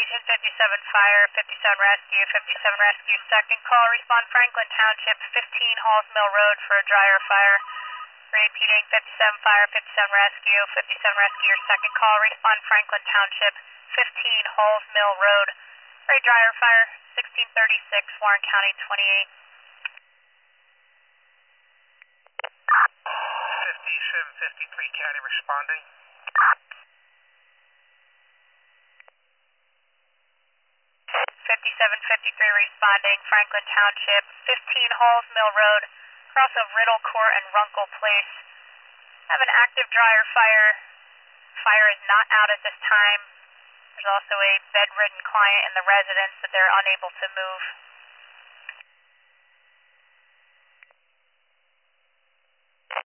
Station 57 Fire, 57 Rescue, 57 Rescue, second call, respond Franklin Township, 15 Halls Mill Road for a dryer fire. Repeating, 57 Fire, 57 Rescue, 57 Rescue, your second call, respond Franklin Township, 15 Halls Mill Road for a dryer fire, 1636, Warren County, 28. 5753 County responding. 5753 responding, Franklin Township, 15 Halls Mill Road, cross of Riddle Court and Runkle Place. Have an active dryer fire. Fire is not out at this time. There's also a bedridden client in the residence that they're unable to move.